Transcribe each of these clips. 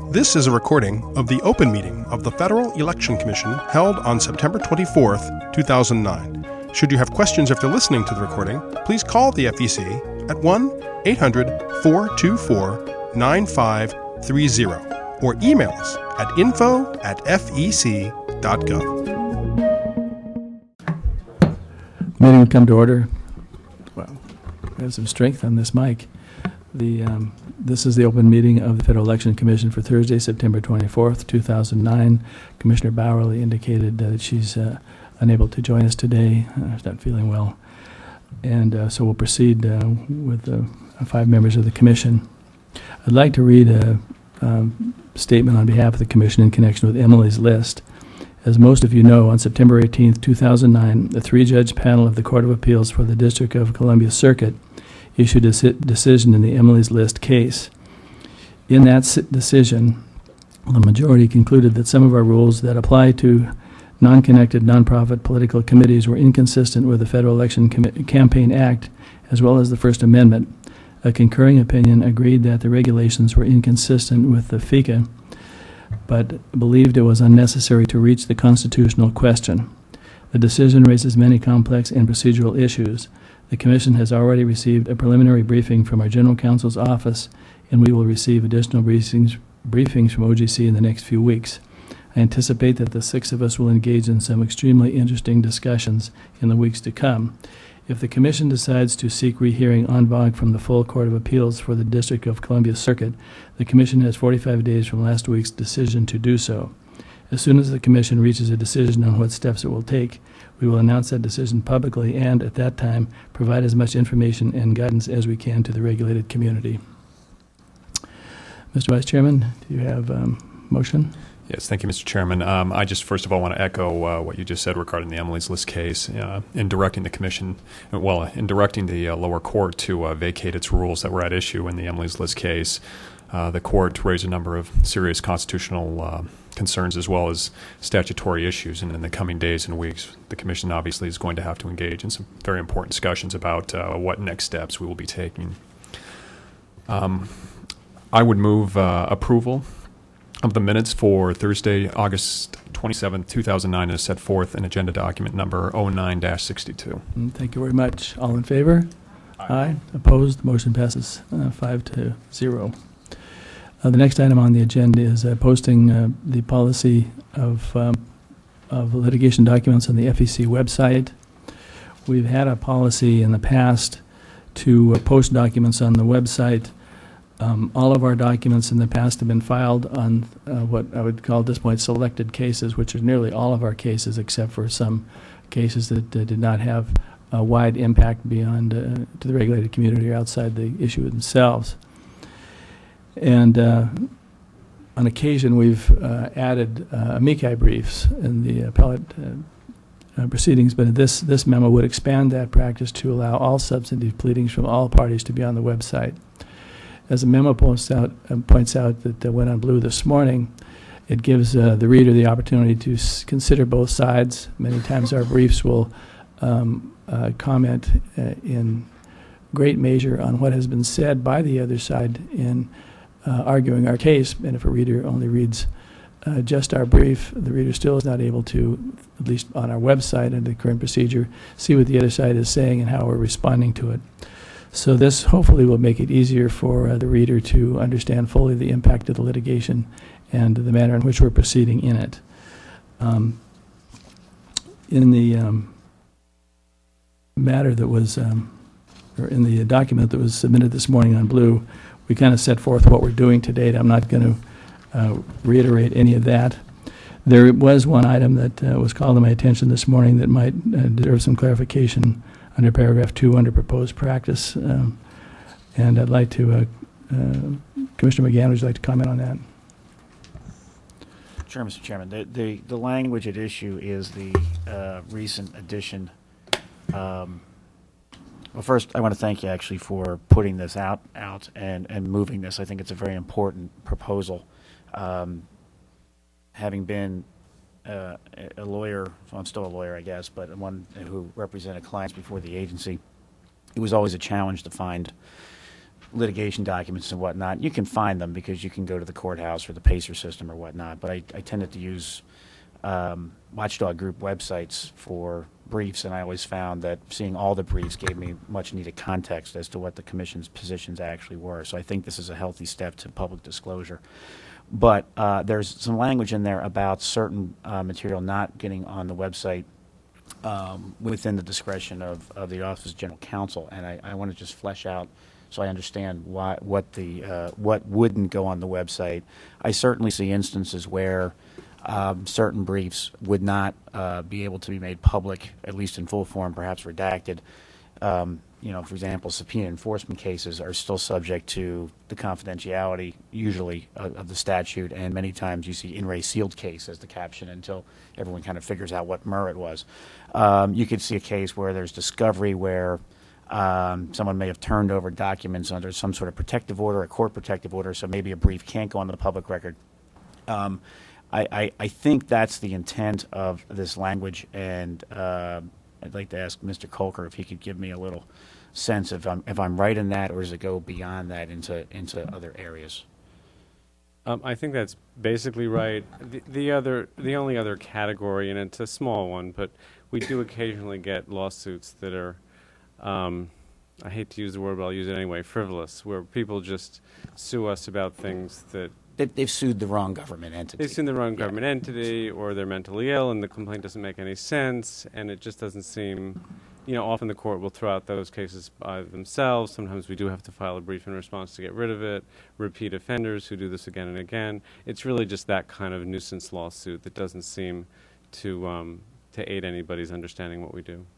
This is a recording of the open meeting of the Federal Election Commission held on September 24th, 2009. Should you have questions after listening to the recording, please call the FEC at 1-800-424-9530 or email us at info@fec.gov. Meeting will come to order. Well, we have some strength on this mic. This is the open meeting of the Federal Election Commission for Thursday, September 24th, 2009. Commissioner Bowerly indicated that she's unable to join us today. She's not feeling well. And so we'll proceed with the 5 members of the Commission. I'd like to read a statement on behalf of the Commission in connection with Emily's List. As most of you know, on September 18th, 2009, the 3-judge panel of the Court of Appeals for the District of Columbia Circuit issued a decision in the Emily's List case. In that decision, the majority concluded that some of our rules that apply to non-connected nonprofit political committees were inconsistent with the Federal Election Campaign Act as well as the First Amendment. A concurring opinion agreed that the regulations were inconsistent with the FECA, but believed it was unnecessary to reach the constitutional question. The decision raises many complex and procedural issues. The Commission has already received a preliminary briefing from our General Counsel's office, and we will receive additional briefings from OGC in the next few weeks. I anticipate that the 6 of us will engage in some extremely interesting discussions in the weeks to come. If the Commission decides to seek rehearing en banc from the full Court of Appeals for the District of Columbia Circuit, the Commission has 45 days from last week's decision to do so. As soon as the Commission reaches a decision on what steps it will take, we will announce that decision publicly and, at that time, provide as much information and guidance as we can to the regulated community. Mr. Vice Chairman, do you have a motion? Yes, thank you, Mr. Chairman. I just first of all want to echo what you just said regarding the Emily's List case in directing the Commission, in directing the lower court to vacate its rules that were at issue in the Emily's List case. The court raised a number of serious constitutional concerns as well as statutory issues, and in the coming days and weeks, the Commission obviously is going to have to engage in some very important discussions about what next steps we will be taking. I would move approval of the minutes for Thursday, August 27, 2009, as set forth in agenda document number 09-62. Thank you very much. All in favor? Aye. Opposed? Motion passes 5-0. The next item on the agenda is posting the policy of litigation documents on the FEC website. We've had a policy in the past to post documents on the website. All of our documents in the past have been filed on what I would call at this point selected cases, which are nearly all of our cases except for some cases that did not have a wide impact beyond to the regulated community or outside the issue themselves. And on occasion, we've added amici briefs in the appellate proceedings, but this memo would expand that practice to allow all substantive pleadings from all parties to be on the website. As the memo points out that went on Blue this morning, it gives the reader the opportunity to consider both sides. Many times our briefs will comment in great measure on what has been said by the other side in arguing our case, and if a reader only reads just our brief, the reader still is not able to, at least on our website and the current procedure, see what the other side is saying and how we're responding to it. So this hopefully will make it easier for the reader to understand fully the impact of the litigation and the manner in which we're proceeding in it. In the matter that was, or in the document that was submitted this morning on Blue, we kind of set forth what we're doing to date. I'm not going to reiterate any of that. There was one item that was called to my attention this morning that might deserve some clarification under paragraph 2 under proposed practice. And I'd like to, Commissioner McGann, would you like to comment on that? Sure, Mr. Chairman. The language at issue is the recent addition. Well, first, I want to thank you actually for putting this out and moving this. I think it's a very important proposal. Having been a lawyer, so I'm still a lawyer, I guess, but one who represented clients before the agency, it was always a challenge to find litigation documents and whatnot, you can find them because you can go to the courthouse or the PACER system or whatnot. But I tended to use watchdog group websites for briefs, and I always found that seeing all the briefs gave me much needed context as to what the commission's positions actually were. So I think this is a healthy step to public disclosure. But there's some language in there about certain material not getting on the website within the discretion of the Office of General Counsel, and I want to just flesh out so I understand what wouldn't go on the website. I certainly see instances where certain briefs would not be able to be made public, at least in full form, perhaps redacted. For example, subpoena enforcement cases are still subject to the confidentiality, usually, of the statute, and many times you see in re sealed case as the caption until everyone kind of figures out what murder it was. You could see a case where there's discovery where someone may have turned over documents under some sort of protective order, a court protective order, so maybe a brief can't go on the public record. I think that's the intent of this language, and I'd like to ask Mr. Kolker if he could give me a little sense if I'm right in that, or does it go beyond that into other areas? I think that's basically right. The only other category, and it's a small one, but we do occasionally get lawsuits that are, I hate to use the word, but I'll use it anyway, frivolous, where people just sue us about things that They've sued the wrong government entity. they've sued the wrong government entity, or they're mentally ill, and the complaint doesn't make any sense, and it just doesn't seem, often the court will throw out those cases by themselves. Sometimes we do have to file a brief in response to get rid of it. Repeat offenders who do this again and again. It's really just that kind of nuisance lawsuit that doesn't seem to aid anybody's understanding what we do.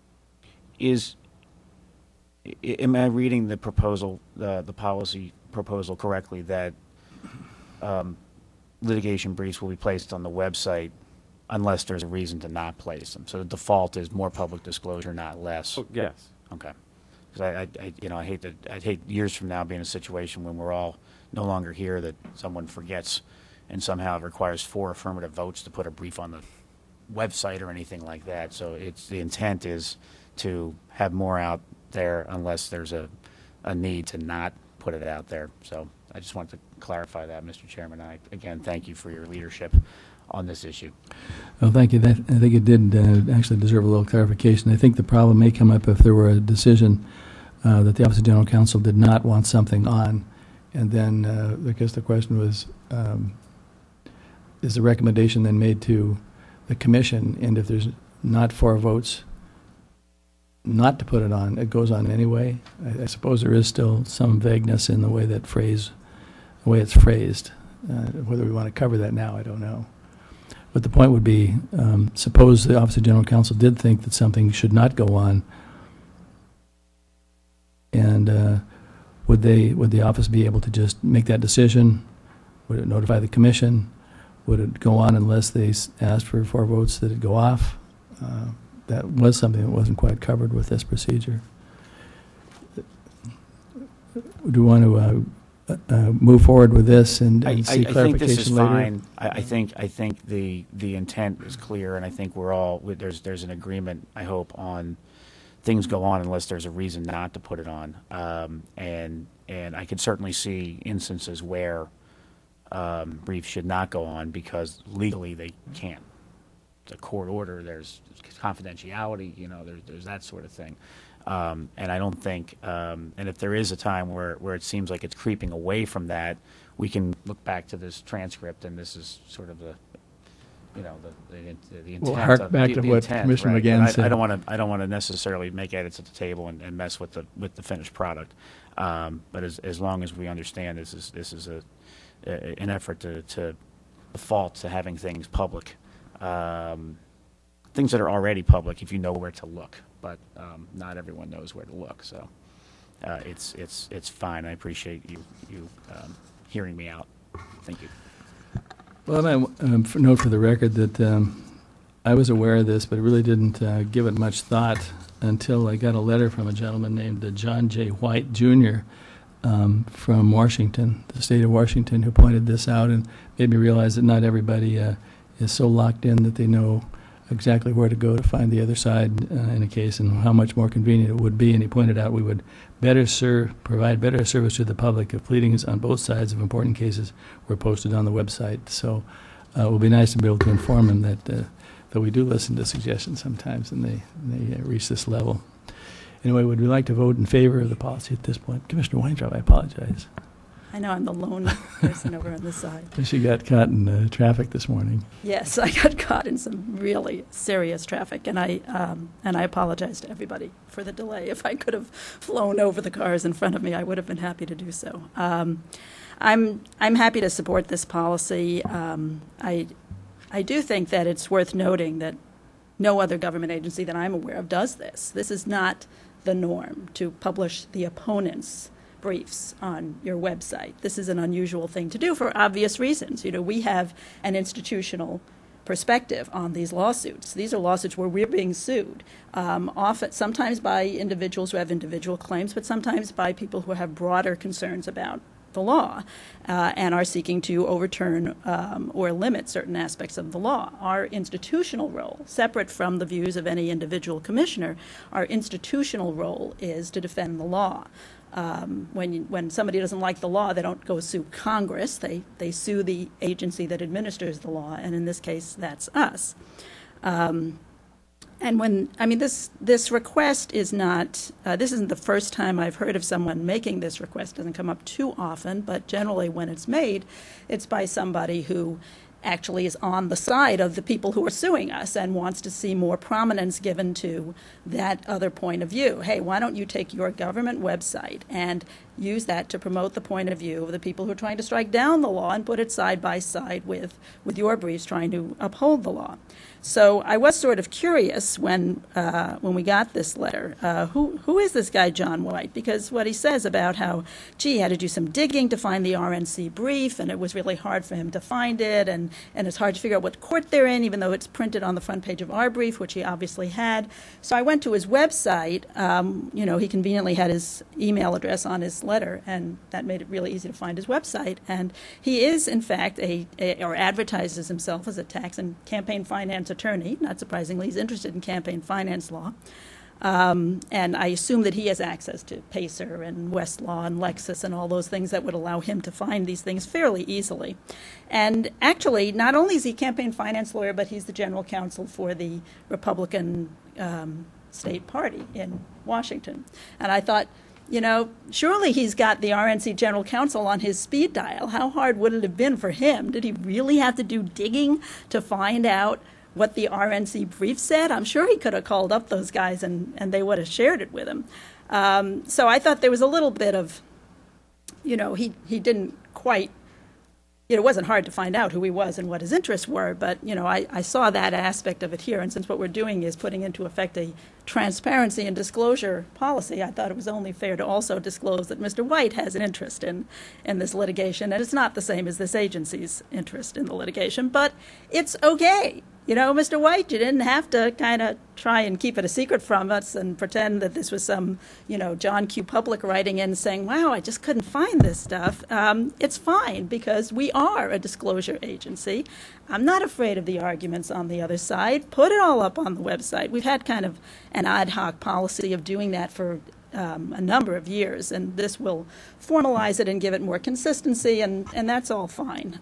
Am I reading the proposal, the policy proposal correctly, that litigation briefs will be placed on the website unless there's a reason to not place them? So the default is more public disclosure, not less. Oh, yes. Okay. Because I'd hate years from now being in a situation when we're all no longer here that someone forgets and somehow it requires 4 affirmative votes to put a brief on the website or anything like that. So the intent is to have more out there unless there's a need to not put it out there. So I just wanted to clarify that, Mr. Chairman. Again, thank you for your leadership on this issue. Well, thank you. I think it did actually deserve a little clarification. I think the problem may come up if there were a decision that the Office of General Counsel did not want something on, and then I guess the question was, is the recommendation then made to the Commission, and if there's not 4 votes not to put it on, it goes on anyway? I suppose there is still some vagueness in the way it's phrased. Whether we want to cover that now, I don't know. But the point would be, suppose the Office of General Counsel did think that something should not go on, and would the office be able to just make that decision? Would it notify the Commission? Would it go on unless they asked for 4 votes that it go off? That was something that wasn't quite covered with this procedure. Do you want to move forward with this and see clarification later? I think this is fine. I think the intent is clear, and I think we're all there's an agreement, I hope, on things go on unless there's a reason not to put it on. And I could certainly see instances where briefs should not go on because legally they can't. The court order, there's confidentiality, there's that sort of thing. And I don't think, and if there is a time where it seems like it's creeping away from that, we can look back to this transcript, and this is sort of the intent. We'll hark back to what Commissioner McGann said. I don't want to necessarily make edits at the table and mess with the finished product. But as long as we understand this is an effort to default to having things public. Things that are already public if you know where to look, but not everyone knows where to look. So it's fine. I appreciate you hearing me out. Thank you. Well, I note for the record that I was aware of this, but really didn't give it much thought until I got a letter from a gentleman named John J. White, Jr. From Washington, the state of Washington, who pointed this out and made me realize that not everybody is so locked in that they know exactly where to go to find the other side in a case and how much more convenient it would be. And he pointed out we would provide better service to the public if pleadings on both sides of important cases were posted on the website. So it would be nice to be able to inform him that we do listen to suggestions sometimes, and they reach this level. Anyway, would we like to vote in favor of the policy at this point? Commissioner Weintraub, I apologize. I know I'm the lone person over on this side. She got caught in traffic this morning. Yes, I got caught in some really serious traffic, and I apologize to everybody for the delay. If I could have flown over the cars in front of me, I would have been happy to do so. I'm happy to support this policy. I do think that it's worth noting that no other government agency that I'm aware of does this. This is not the norm to publish the opponent's briefs on your website. This is an unusual thing to do for obvious reasons. You know, we have an institutional perspective on these lawsuits. These are lawsuits where we're being sued, often, sometimes by individuals who have individual claims, but sometimes by people who have broader concerns about the law and are seeking to overturn or limit certain aspects of the law. Our institutional role, separate from the views of any individual commissioner, our institutional role is to defend the law. When somebody doesn't like the law, they don't go sue Congress. They sue the agency that administers the law, and in this case, that's us. This request is not, this isn't the first time I've heard of someone making this request. It doesn't come up too often, but generally when it's made, it's by somebody who actually is on the side of the people who are suing us and wants to see more prominence given to that other point of view. Hey, why don't you take your government website and use that to promote the point of view of the people who are trying to strike down the law and put it side by side with your briefs trying to uphold the law. So I was sort of curious when we got this letter, who is this guy John White? Because what he says about how, he had to do some digging to find the RNC brief, and it was really hard for him to find it, and it's hard to figure out what court they're in, even though it's printed on the front page of our brief, which he obviously had. So I went to his website. He conveniently had his email address on his letter, and that made it really easy to find his website. And he is, in fact, or advertises himself as a tax and campaign finance attorney. Not surprisingly, he's interested in campaign finance law. And I assume that he has access to Pacer and Westlaw and Lexis and all those things that would allow him to find these things fairly easily. And actually, not only is he a campaign finance lawyer, but he's the general counsel for the Republican state party in Washington. And I thought, surely he's got the RNC general counsel on his speed dial. How hard would it have been for him? Did he really have to do digging to find out what the RNC brief said? I'm sure he could have called up those guys and they would have shared it with him. So I thought there was a little bit of, he didn't quite, it wasn't hard to find out who he was and what his interests were, but, I saw that aspect of it here. And since what we're doing is putting into effect a transparency and disclosure policy, I thought it was only fair to also disclose that Mr. White has an interest in this litigation. And it's not the same as this agency's interest in the litigation, but it's okay. Mr. White, you didn't have to kind of try and keep it a secret from us and pretend that this was some, John Q. Public writing in saying, wow, I just couldn't find this stuff. It's fine because we are a disclosure agency. I'm not afraid of the arguments on the other side. Put it all up on the website. We've had kind of an ad hoc policy of doing that for a number of years, and this will formalize it and give it more consistency, and that's all fine.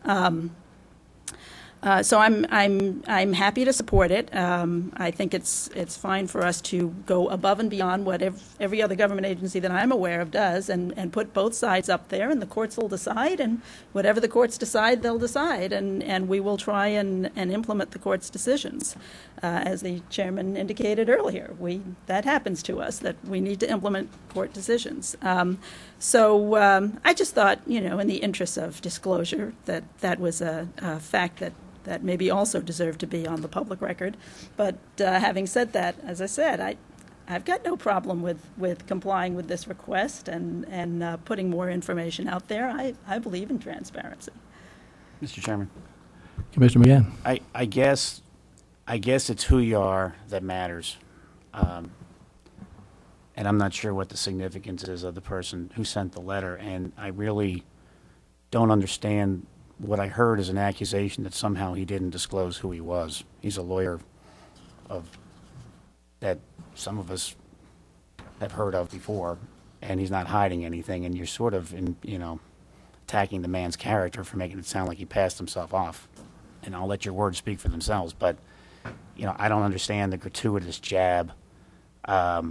So I'm happy to support it. I think it's fine for us to go above and beyond what every other government agency that I'm aware of does, and put both sides up there, and the courts will decide, and whatever the courts decide, they'll decide, and we will try and implement the court's decisions. As the chairman indicated earlier, that happens to us, that we need to implement court decisions. So I just thought, in the interest of disclosure, that was a fact that maybe also deserved to be on the public record. But having said that, as I said, I've got no problem with complying with this request and putting more information out there. I believe in transparency. Mr. Chairman. Commissioner McGann. I guess it's who you are that matters. And I'm not sure what the significance is of the person who sent the letter, and I really don't understand what I heard is an accusation that somehow he didn't disclose who he was. He's a lawyer that some of us have heard of before, and he's not hiding anything, and you're sort of attacking the man's character for making it sound like he passed himself off. And I'll let your words speak for themselves, but I don't understand the gratuitous jab at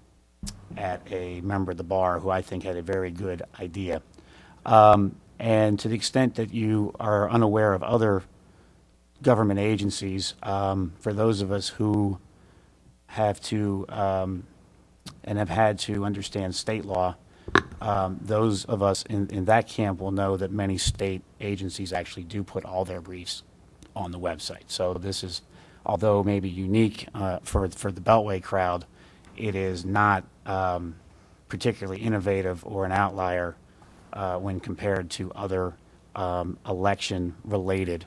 a member of the bar who I think had a very good idea. And to the extent that you are unaware of other government agencies, for those of us who have to and have had to understand state law, those of us in that camp will know that many state agencies actually do put all their briefs on the website. So this is, although maybe unique for the Beltway crowd, it is not particularly innovative or an outlier when compared to other election-related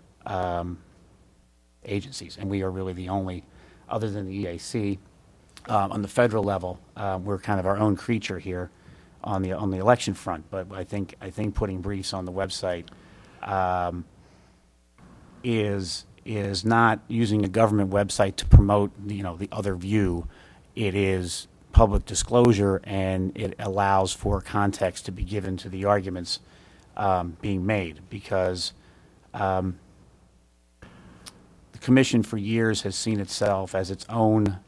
agencies. And we are really the only, other than the EAC, on the federal level, we're kind of our own creature here on the election front. But I think putting briefs on the website is not using a government website to promote the other view. It is public disclosure, and it allows for context to be given to the arguments being made, because the Commission for years has seen itself as its own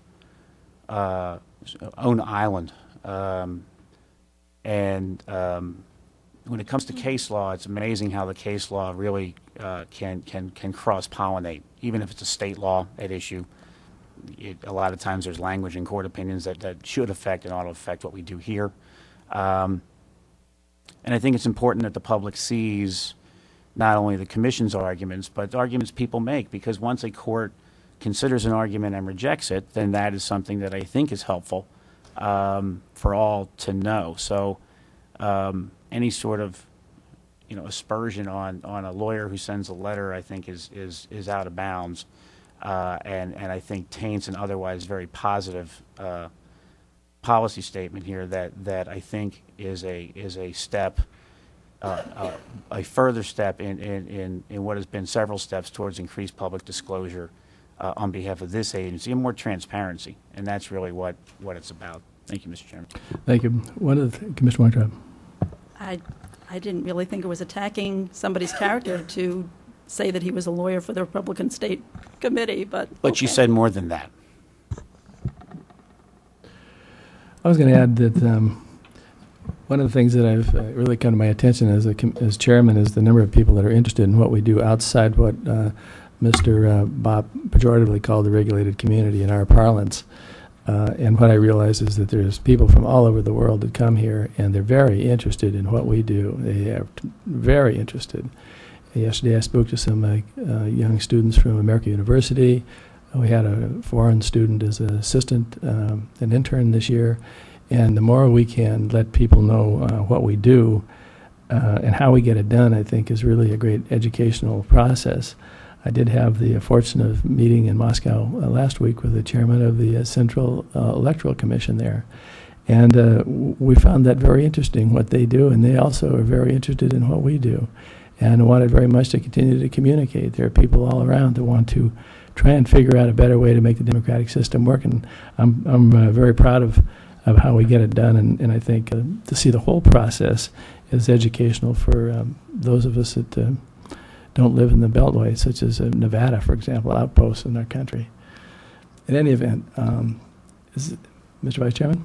island, and when it comes to case law, it's amazing how the case law really can cross-pollinate, even if it's a state law at issue. A lot of times there's language in court opinions that should affect and ought to affect what we do here. And I think it's important that the public sees not only the Commission's arguments, but arguments people make, because once a court considers an argument and rejects it, then that is something that I think is helpful for all to know. So any sort of aspersion on a lawyer who sends a letter, I think is out of bounds, and I think taints an otherwise very positive policy statement here that I think is a step, a further step in what has been several steps towards increased public disclosure on behalf of this agency and more transparency, and that's really what it's about. Thank you, Mr. Chairman. Thank you. Commissioner Weintraub. I didn't really think it was attacking somebody's character to say that he was a lawyer for the Republican State Committee, but you said more than that. I was going to add that one of the things that I've really come to my attention as chairman is the number of people that are interested in what we do outside what Mr. Bob pejoratively called the regulated community in our parlance. And what I realize is that there's people from all over the world that come here, and they're very interested in what we do. They are very interested. Yesterday I spoke to some young students from American University. We had a foreign student as an assistant, an intern this year. And the more we can let people know what we do and how we get it done, I think is really a great educational process. I did have the fortune of meeting in Moscow last week with the chairman of the Central Electoral Commission there. And we found that very interesting, what they do, and they also are very interested in what we do and wanted very much to continue to communicate. There are people all around that want to try and figure out a better way to make the democratic system work, and I'm very proud of how we get it done, and I think to see the whole process is educational for those of us that don't live in the Beltway, such as Nevada, for example, outposts in our country. In any event, Mr. Vice Chairman?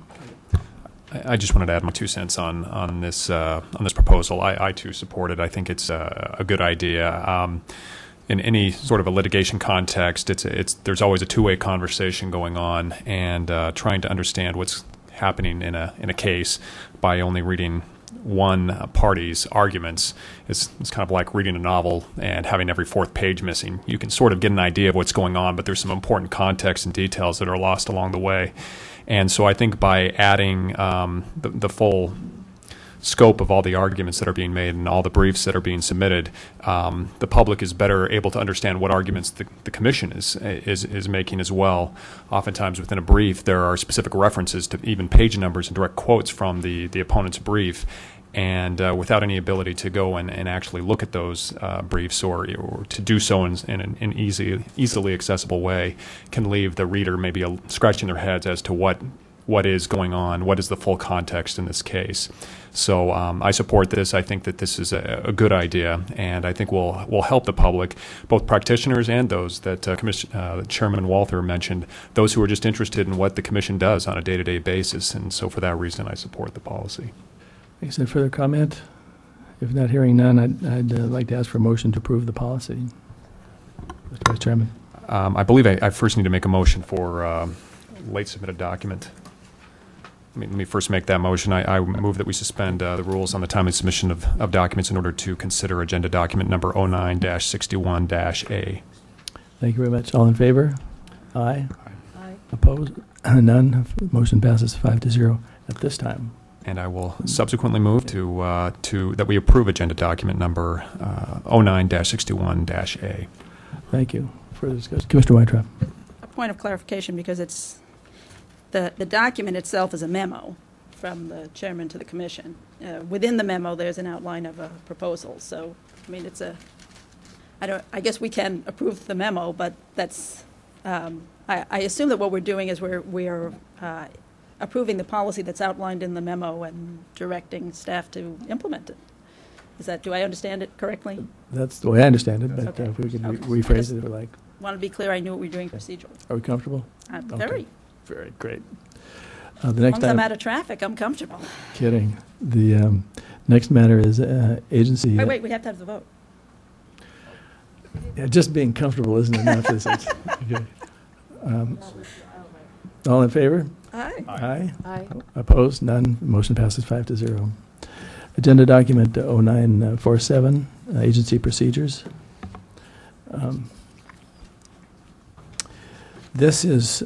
I just wanted to add my 2 cents on this proposal. I too support it. I think it's a good idea. In any sort of a litigation context, there's always a two-way conversation going on, and trying to understand what's happening in a case by only reading one party's arguments is kind of like reading a novel and having every fourth page missing. You can sort of get an idea of what's going on, but there's some important context and details that are lost along the way. And so I think by adding the full scope of all the arguments that are being made and all the briefs that are being submitted, the public is better able to understand what arguments the Commission is making as well. Oftentimes within a brief there are specific references to even page numbers and direct quotes from the opponent's brief, and without any ability to go and actually look at those briefs or to do so in an easily accessible way, can leave the reader maybe scratching their heads as to what is going on, what is the full context in this case. So I support this. I think that this is a good idea, and I think will help the public, both practitioners and those that Chairman Walther mentioned, those who are just interested in what the Commission does on a day-to-day basis. And so for that reason, I support the policy. Is there further comment? If not hearing none, I'd like to ask for a motion to approve the policy. Mr. Vice Chairman. I believe I first need to make a motion for late submitted document. Let me first make that motion. I move that we suspend the rules on the timely submission of documents in order to consider agenda document number 09-61-A. Thank you very much. All in favor? Aye. Aye. Opposed? None. Motion passes 5-0 at this time. And I will subsequently move to that we approve agenda document number 09-61-A. Thank you. Further discussion. Commissioner Weintraub. A point of clarification, because it's the document itself is a memo from the chairman to the commission. Within the memo, there's an outline of a proposal. So, I mean, it's I guess we can approve the memo, but that's, I assume that what we're doing is we're approving the policy that's outlined in the memo and directing staff to implement it. Do I understand it correctly? That's the way I understand it, but Okay. if we could Okay. rephrase it if we like. Want to be clear, I knew what we were doing procedurally. Are we comfortable? Very. Very great. The As next long as I'm item, out of traffic, I'm comfortable. kidding. The next matter is agency. Wait, we have to have the vote. Yeah, just being comfortable isn't enough, is it? Okay. All in favor? Aye. Aye. Aye. Opposed? None. Motion passes 5-0. Agenda document 0947, agency procedures. This is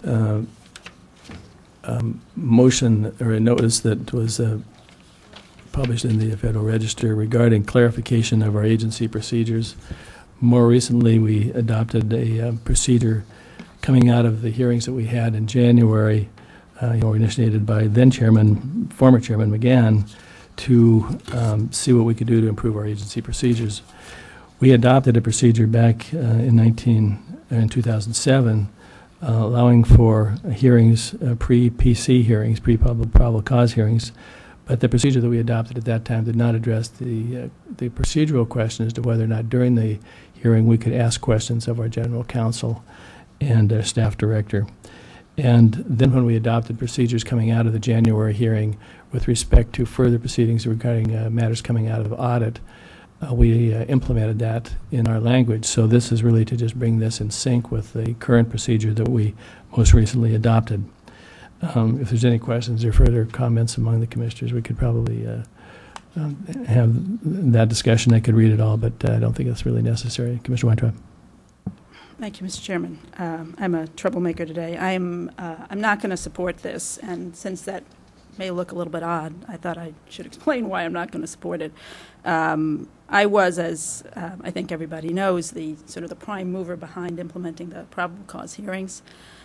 motion or a notice that was published in the Federal Register regarding clarification of our agency procedures. More recently, we adopted a procedure coming out of the hearings that we had in January, initiated by former Chairman McGann, to see what we could do to improve our agency procedures. We adopted a procedure back in 2007, allowing for hearings, pre-PC hearings, pre-probable cause hearings, but the procedure that we adopted at that time did not address the procedural question as to whether or not during the hearing we could ask questions of our general counsel and our staff director. And then when we adopted procedures coming out of the January hearing with respect to further proceedings regarding matters coming out of audit, we implemented that in our language. So this is really to just bring this in sync with the current procedure that we most recently adopted. If there's any questions or further comments among the commissioners, we could probably have that discussion. I could read it all, but I don't think that's really necessary. Commissioner Weintraub. Thank you, Mr. Chairman. I'm a troublemaker today. I'm not going to support this, and since that may look a little bit odd, I thought I should explain why I'm not going to support it. I was, as I think everybody knows, the prime mover behind implementing the probable cause hearings.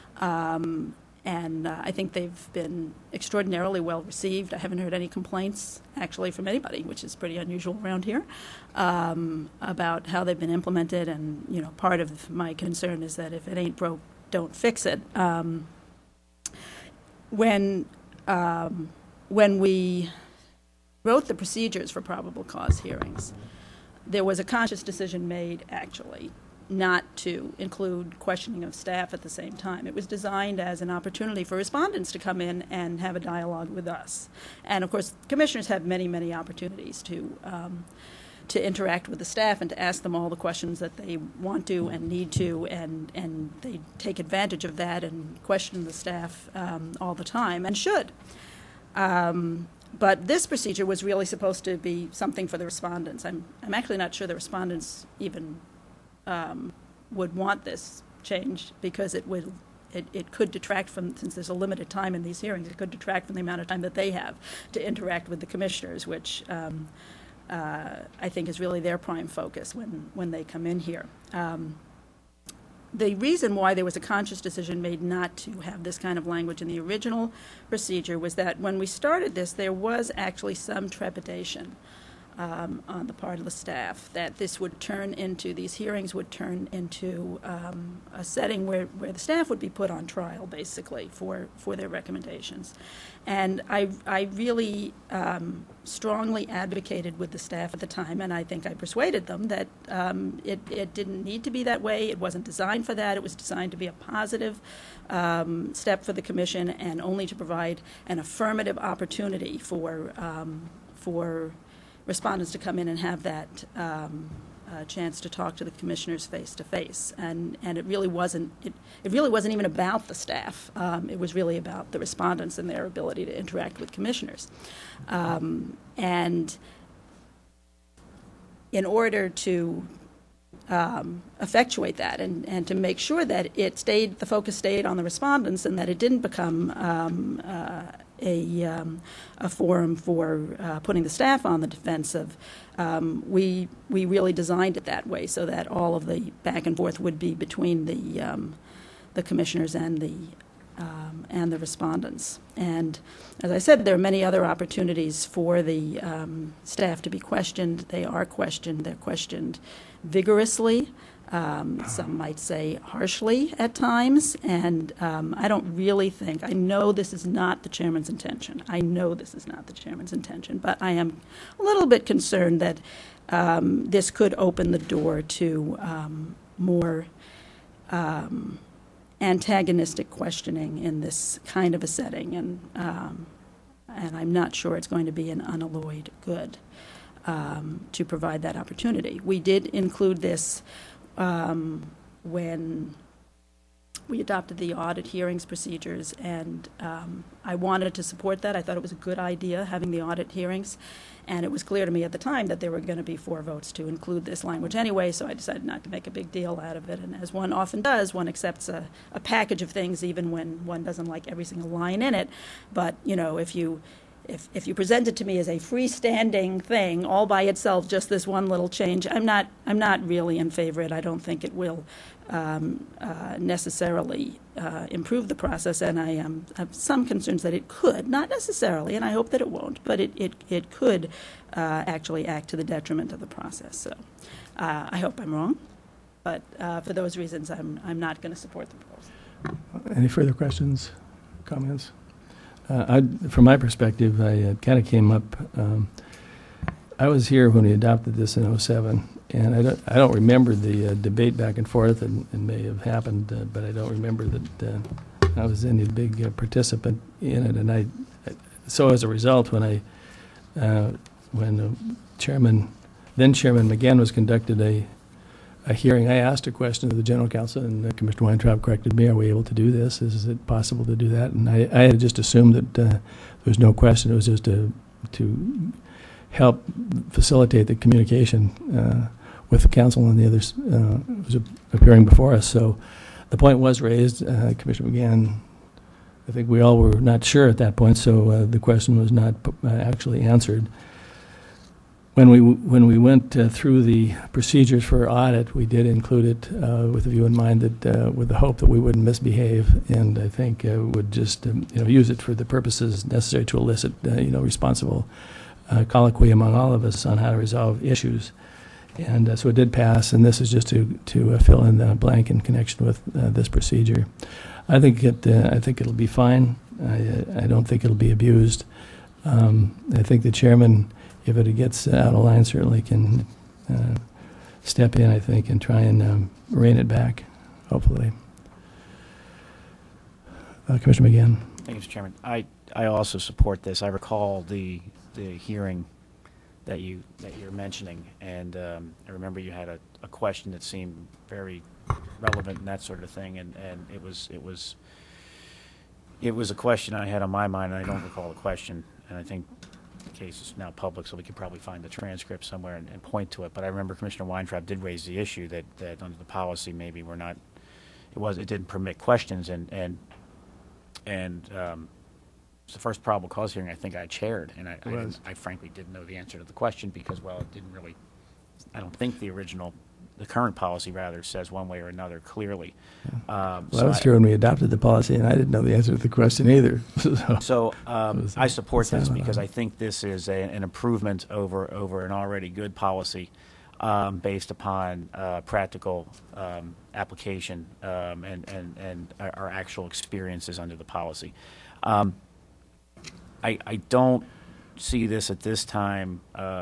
And I think they've been extraordinarily well received. I haven't heard any complaints, actually, from anybody, which is pretty unusual around here, about how they've been implemented. And, part of my concern is that if it ain't broke, don't fix it. When we wrote the procedures for probable cause hearings, there was a conscious decision made, actually, not to include questioning of staff at the same time. It was designed as an opportunity for respondents to come in and have a dialogue with us. And, of course, commissioners have many, many opportunities to interact with the staff and to ask them all the questions that they want to and need to, and they take advantage of that and question the staff all the time, and should. But this procedure was really supposed to be something for the respondents. I'm actually not sure the respondents even would want this change, because it could detract from, since there's a limited time in these hearings, it could detract from the amount of time that they have to interact with the commissioners, which I think is really their prime focus when they come in here. the reason why there was a conscious decision made not to have this kind of language in the original procedure was that when we started this, there was actually some trepidation on the part of the staff that this would turn into, these hearings would turn into a setting where the staff would be put on trial, basically, for their recommendations. And I really strongly advocated with the staff at the time, and I think I persuaded them that it didn't need to be that way. It wasn't designed for that. It was designed to be a positive step for the commission and only to provide an affirmative opportunity for respondents to come in and have that chance to talk to the commissioners face to face, and it really wasn't even about the staff. It was really about the respondents and their ability to interact with commissioners, and in order to effectuate that and to make sure that the focus stayed on the respondents and that it didn't become a forum for putting the staff on the defensive, we really designed it that way so that all of the back and forth would be between the commissioners and the respondents. And as I said, there are many other opportunities for the staff to be questioned. They are questioned. They're questioned vigorously. Some might say harshly at times, and I don't really think, I know this is not the chairman's intention. I know this is not the chairman's intention, but I am a little bit concerned that this could open the door to more antagonistic questioning in this kind of a setting, and I'm not sure it's going to be an unalloyed good to provide that opportunity. We did include this when we adopted the audit hearings procedures, and I wanted to support that. I thought it was a good idea, having the audit hearings, and it was clear to me at the time that there were going to be 4 votes to include this language anyway, so I decided not to make a big deal out of it. And as one often does, one accepts a package of things even when one doesn't like every single line in it. But, you know, if you present it to me as a freestanding thing all by itself, just this one little change, I'm not really in favor of it. I don't think it will necessarily improve the process, and I have some concerns that it could, not necessarily, and I hope that it won't, but it could actually act to the detriment of the process. So I hope I'm wrong, but for those reasons, I'm not going to support the proposal. Any further questions, comments? From my perspective, I kind of came up. I was here when we adopted this in '07, and I don't remember the debate back and forth. It may have happened, but I don't remember that I was any big participant in it. And so as a result, when then Chairman McGann was conducted a hearing, I asked a question to the general counsel, and Commissioner Weintraub corrected me. Are we able to do this? Is it possible to do that? And I had just assumed that there was no question. It was just to help facilitate the communication with the council and the others who was appearing before us. So the point was raised. Commissioner McGann, I think we all were not sure at that point, so the question was not actually answered. When we went through the procedures for audit, we did include it with the view in mind that with the hope that we wouldn't misbehave, and I think would just use it for the purposes necessary to elicit responsible colloquy among all of us on how to resolve issues. And so it did pass, and this is just to fill in the blank in connection with this procedure. I think it'll be fine. I don't think it'll be abused. I think the chairman, if it gets out of line, certainly can step in, I think, and try and rein it back, hopefully. Commissioner McGann. Thank you, Mr. Chairman. I also support this. I recall the hearing that you're mentioning, and I remember you had a question that seemed very relevant and that sort of thing, and it was a question I had on my mind, and I don't recall the question, and I think the case is now public, so we could probably find the transcript somewhere and point to it. But I remember Commissioner Weintraub did raise the issue that under the policy maybe it didn't permit questions, and it's the first probable cause hearing I think I chaired, and I frankly didn't know the answer to the question because, well, it didn't really, I don't think the original the current policy rather says one way or another clearly. Well, I was here when we adopted the policy, and I didn't know the answer to the question either. So was- I support this sounded because odd. I think this is an improvement over an already good policy based upon practical application and our actual experiences under the policy. I don't see this at this time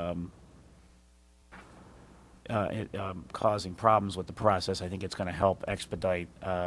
causing problems with the process. I think it's going to help expedite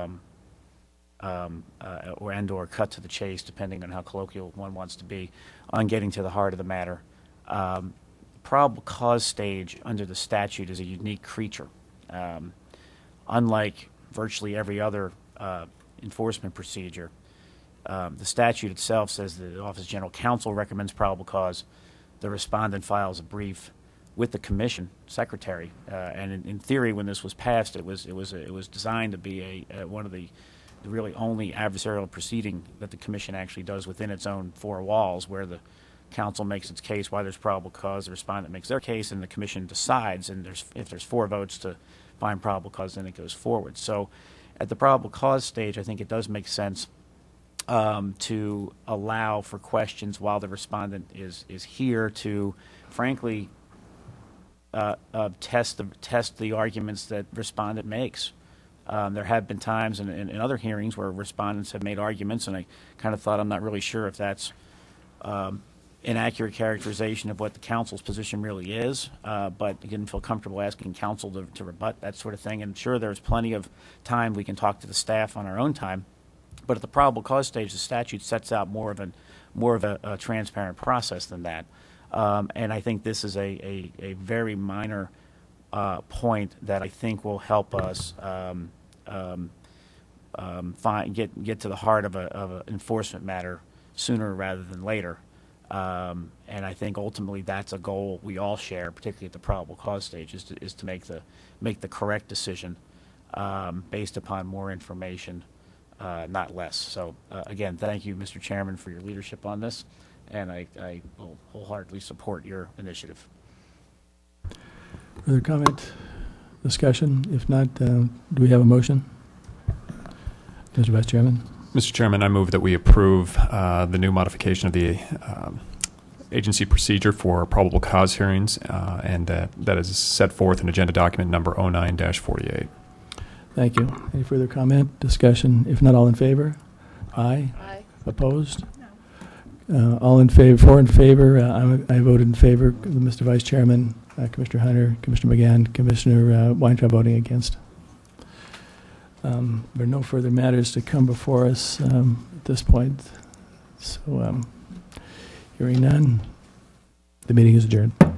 or cut to the chase, depending on how colloquial one wants to be, on getting to the heart of the matter. Probable cause stage under the statute is a unique creature. Unlike virtually every other enforcement procedure, the statute itself says that the Office of General Counsel recommends probable cause. The respondent files a brief with the commission secretary, and in theory, when this was passed, it was designed to be one of the really only adversarial proceeding that the commission actually does within its own four walls, where the counsel makes its case why there's probable cause, the respondent makes their case, and the commission decides. And if there's 4 votes to find probable cause, then it goes forward. So, at the probable cause stage, I think it does make sense to allow for questions while the respondent is here to, frankly, test the arguments that respondent makes. There have been times in other hearings where respondents have made arguments, and I kind of thought, I'm not really sure if that's inaccurate characterization of what the counsel's position really is, but I didn't feel comfortable asking counsel to rebut that sort of thing. And sure, there's plenty of time we can talk to the staff on our own time, but at the probable cause stage, the statute sets out more of a transparent process than that. And I think this is a very minor point that I think will help us get to the heart of an enforcement matter sooner rather than later. And I think ultimately that's a goal we all share, particularly at the probable cause stage, is to make the correct decision based upon more information, not less. So again, thank you, Mr. Chairman, for your leadership on this, and I will wholeheartedly support your initiative. Further comment, discussion? If not, do we have a motion? Mr. Vice Chairman? Mr. Chairman, I move that we approve the new modification of the agency procedure for probable cause hearings, and that is set forth in Agenda Document Number 09-48. Thank you. Any further comment, discussion? If not, all in favor? Aye. Aye. Opposed? No. All in favor? 4 in favor. I voted in favor. Mr. Vice Chairman, Commissioner Hunter, Commissioner McGann, Commissioner Weintraub voting against. There are no further matters to come before us at this point. So, hearing none, the meeting is adjourned.